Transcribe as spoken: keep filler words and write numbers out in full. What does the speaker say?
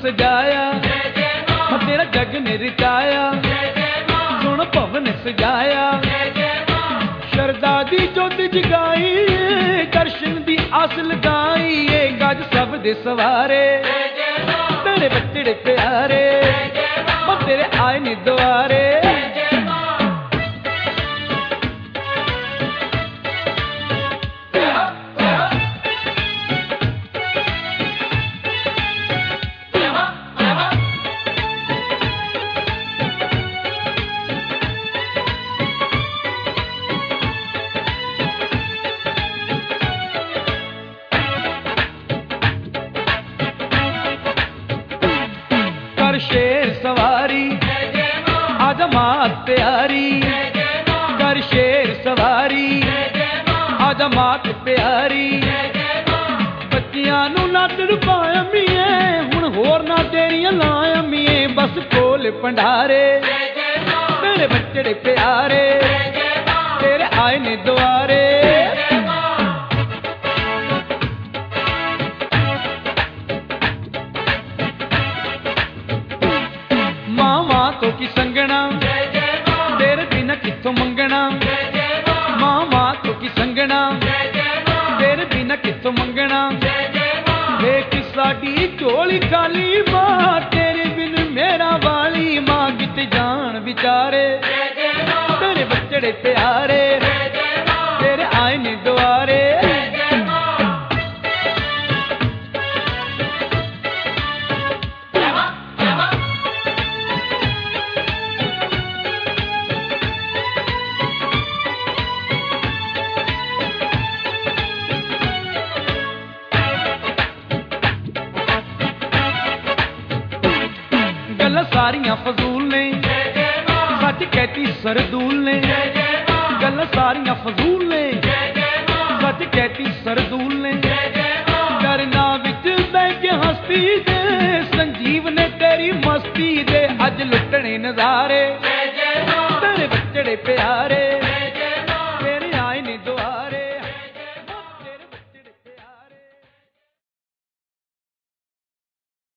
सजाया तेरा जग ने रचाया सुन भवन सजाया शरदा दी जोत जगाई दर्शन दी आस लगाई गज सब दे सवारे तेरे बच्चे प्यारे तेरे आए ने द्वारे शेर सवारी आजा मात प्यारी कर शेर सवारी आजा मात प्यारी बच्चियां नू नच पाया मीए हुण होर ना तेरियां लाया मीए बस कोल भंडारे तेरे बच्चे प्यारे तेरे आए ने द्वारे तो की संगना तेरे बिना किथों मंगना मामा तो की संगना तेरे बिना किथों मंगना देख साडी झोली खाली मां तेरे बिन मेरा वाली मां किते जान विचारे तेरे बच्चे प्यारे तेरे आए ने द्वारे गल्लां सारियां फजूल ने सच कहती सरदूल ने गल्लां सारियां फजूल ने सच कहती सरदूल ने करना विच बैठ हस्ती दे संजीव ने तेरी मस्ती दे अज लुटने नजारे